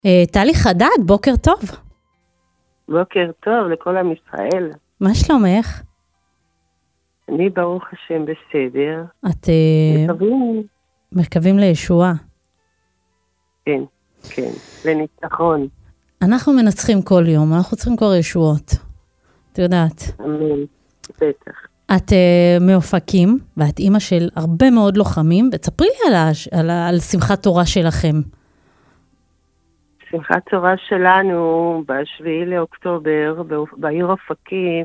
טלי חדד, בוקר טוב. בוקר טוב לכל עם ישראל. מה שלומך? אני ברוך השם בסדר. את מקווים לישועה. כן, כן, לניצחון. אנחנו מנצחים כל יום, אנחנו צריכים כל ישועות. את יודעת. אמן, בטח. את מאופקים, ואת אימא של הרבה מאוד לוחמים, ותספרי לי על שמחת תורה שלכם. שמחת תורה שלנו ב7 לאוקטובר בעיר אופקים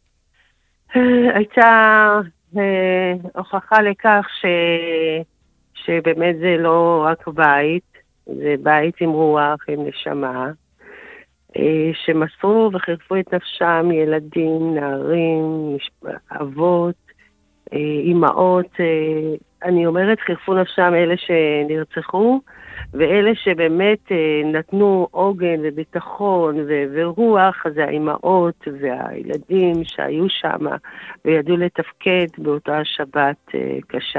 הייתה הוכחה לכך שבאמת זה לא רק בית, זה בית עם רוח, עם נשמה, שמסרו וחירפו את נפשם ילדים, נערים, אבות, אמהות, אני אומרת חירפו נפשם אלה שנרצחו, ואלה שבאמת נתנו עוגן וביטחון ורוח, זה האימהות והילדים שהיו שם וידעו לתפקד באותה שבת קשה.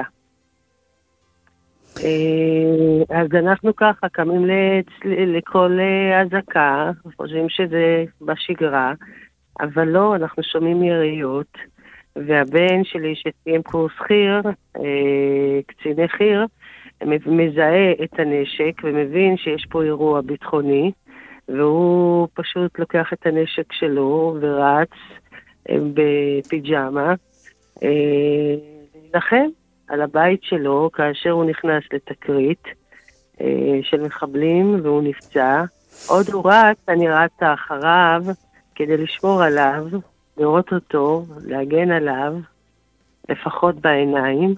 אז אנחנו ככה קמים לכל הזעקה, חושבים שזה בשגרה, אבל לא, אנחנו שומעים יריות, והבן שלי שסיים קורס חי"ר, קציני חי"ר, מזהה את הנשק ומבין שיש פה אירוע ביטחוני, והוא פשוט לוקח את הנשק שלו ורץ בפיג'מה להילחם על הבית שלו כאשר הוא נכנס לתקרית של מחבלים והוא נפצע. עוד הוא רץ, אני רצה אחריו כדי לשמור עליו, לראות אותו, להגן עליו, לפחות בעיניים.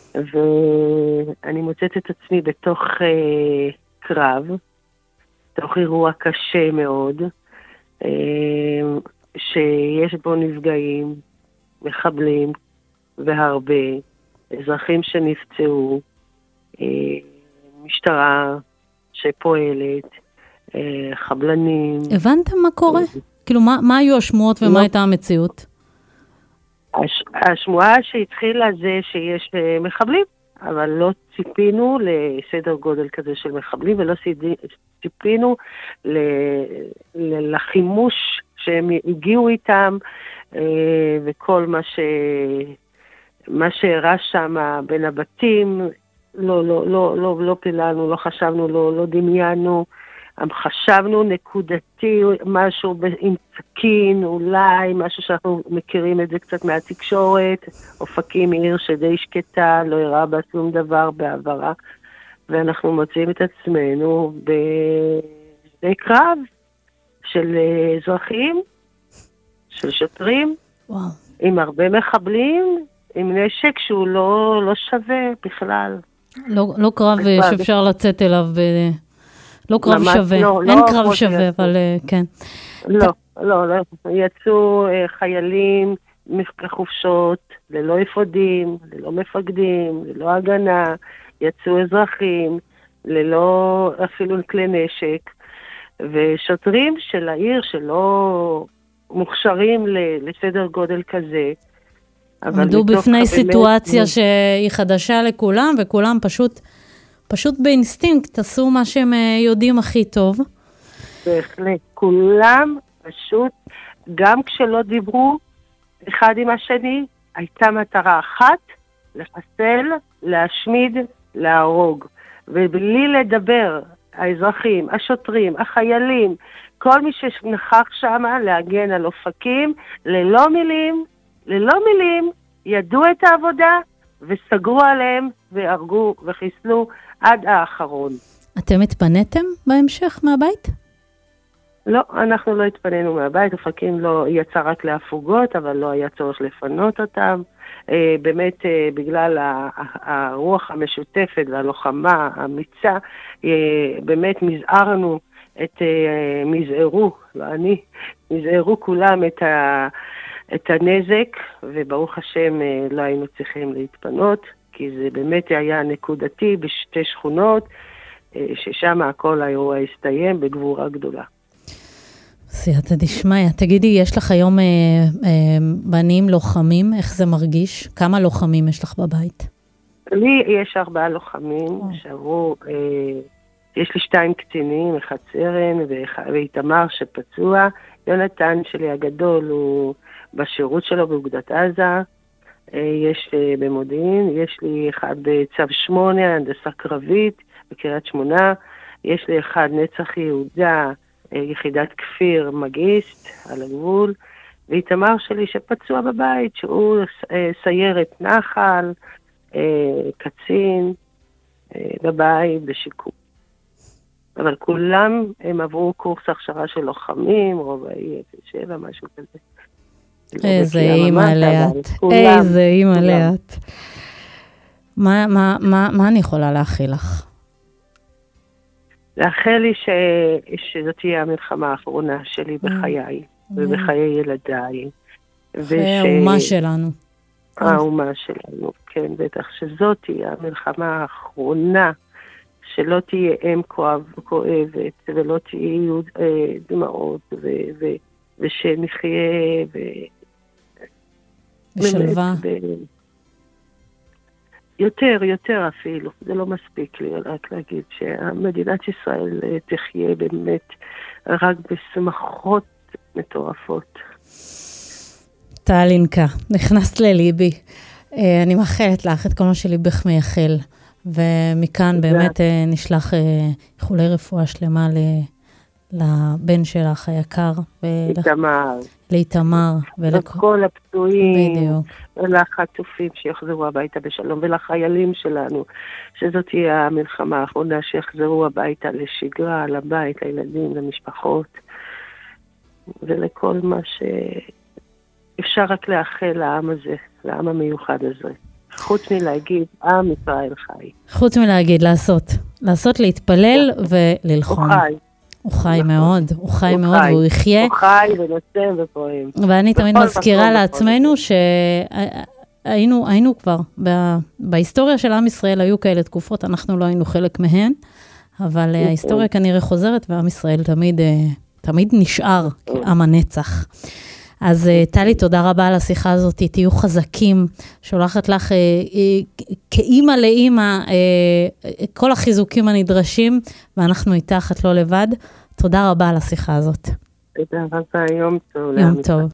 ואני מוצאת את עצמי בתוך קרב, תוך אירוע קשה מאוד, שיש בו נפגעים, מחבלים והרבה, אזרחים שנפצעו, משטרה שפועלת, חבלנים. הבנתם מה קורה? כאילו, מה היו השמועות ומה הייתה המציאות? השמועה שהתחילה זה שיש מחבלים, אבל לא ציפינו לסדר גודל כזה של מחבלים, ולא ציפינו לחימוש שהם הגיעו איתם, וכל מה שהראה שם בין הבתים, לא פיללנו, לא חשבנו, לא דמיינו, חשבנו נקודתי, משהו עם סכין, אולי משהו שאנחנו מכירים את זה קצת מהתקשורת, אופקים עיר שדי שקטה, לא הראה בה שום דבר בעברה, ואנחנו מוצאים את עצמנו בשדה קרב של אזרחים, של שוטרים, וואו. עם הרבה מחבלים, עם נשק שהוא לא שווה בכלל. לא קרב שאפשר לצאת אליו לא קרב שווה, אין קרב שווה, אבל כן. לא, יצאו חיילים לחופשות, ללא אפודים, ללא מפקדים, ללא הגנה, יצאו אזרחים, ללא אפילו כלי נשק, ושוטרים של העיר שלא מוכשרים לסדר גודל כזה, עמדו בפני סיטואציה שהיא חדשה לכולם, וכולם פשוט באינסטינקט עשו מה שהם יודעים הכי טוב. בהחלט, כולם פשוט, גם כשלא דיברו אחד עם השני, הייתה מטרה אחת, לחסל, להשמיד, להרוג. ובלי לדבר, האזרחים, השוטרים, החיילים, כל מי שנכח שם להגן על אופקים, ללא מילים, ידעו את העבודה וסגרו עליהם והרגו וחיסלו עד האחרון. אתם התפניתם בהמשך מהבית? לא, אנחנו לא התפנינו מהבית, אופקים לא יצא רק להפוגות, אבל לא היה צורך לפנות אותם. באמת בגלל הרוח המשותפת והלוחמה האמיצה, באמת מזערו כולם את הנזק, וברוך השם לא היינו צריכים להתפנות, כי זה באמת היה נקודתי בשתי שכונות, ששם הכל האירוע הסתיים בגבורה גדולה. סייעתא דשמיא. תגידי, יש לך היום בנים לוחמים? איך זה מרגיש? כמה לוחמים יש לך בבית? לי יש 4 לוחמים שעברו יש לי 2 קצינים, 1 סרן ואיתמר שפצוע. יונתן שלי הגדול הוא בשירות שלו באוגדת עזה. יש במודיעין, יש לי 1 בצו 8, הנדסה קרבית בקריית שמונה. יש לי 1 נצח יהודה, יחידת כפיר מגיסט על הגבול. ואיתמר שלי שפצוע בבית, שהוא סיירת נחל, קצין, בבית, בשיקום. אבל כולם הם עברו קורס הכשרה של לוחמים, רובעי 07, משהו כזה. איזה אימא לאט, איזה אימא לאט. מה אני יכולה להכיל לך? לאחל לי שזאת תהיה המלחמה האחרונה שלי בחיי, ובחיי ילדיי. האומה שלנו. האומה שלנו, כן, בטח שזאת תהיה המלחמה האחרונה, שלא תהיה אם כואבת, ולא תהיו דמעות, ושנחיה בשלווה. יותר אפילו, זה לא מספיק לי רק להגיד שמדינת ישראל תחיה באמת רק בשמחות מטורפות. טלינקה, נכנסת לליבי. אני מאחלת לך את כל מה שליבך מייחל, ומכאן באמת נשלח איחולי רפואה שלמה לבן שלך היקר. לאיתמר. לכל הפצועים, ולחטופים שיחזרו הביתה בשלום, ולחיילים שלנו, שזאת תהיה המלחמה האחרונה שיחזרו הביתה לשגרה, לבית, לילדים, למשפחות, ולכל מה שאפשר רק לאחל לעם הזה, לעם המיוחד הזה. חוץ מלהגיד, עם ישראל חי. חוץ מלהגיד, לעשות להתפלל וללחום. הוא חי. הוא חי מאוד, הוא חי מאוד, והוא יחיה. הוא חי ונושם ופועם. ואני תמיד מזכירה לעצמנו שהיינו כבר, בהיסטוריה של עם ישראל היו כאלה תקופות, אנחנו לא היינו חלק מהן, אבל ההיסטוריה כנראה חוזרת, ועם ישראל תמיד נשאר עם הנצח. אז טלי, תודה רבה על השיחה הזאת, תהיו חזקים, שולחת לך כאימא לאימא כל החיזוקים הנדרשים, ואנחנו איתך, את לא לבד. תודה רבה על השיחה הזאת. תודה רבה, יום טוב. יום טוב.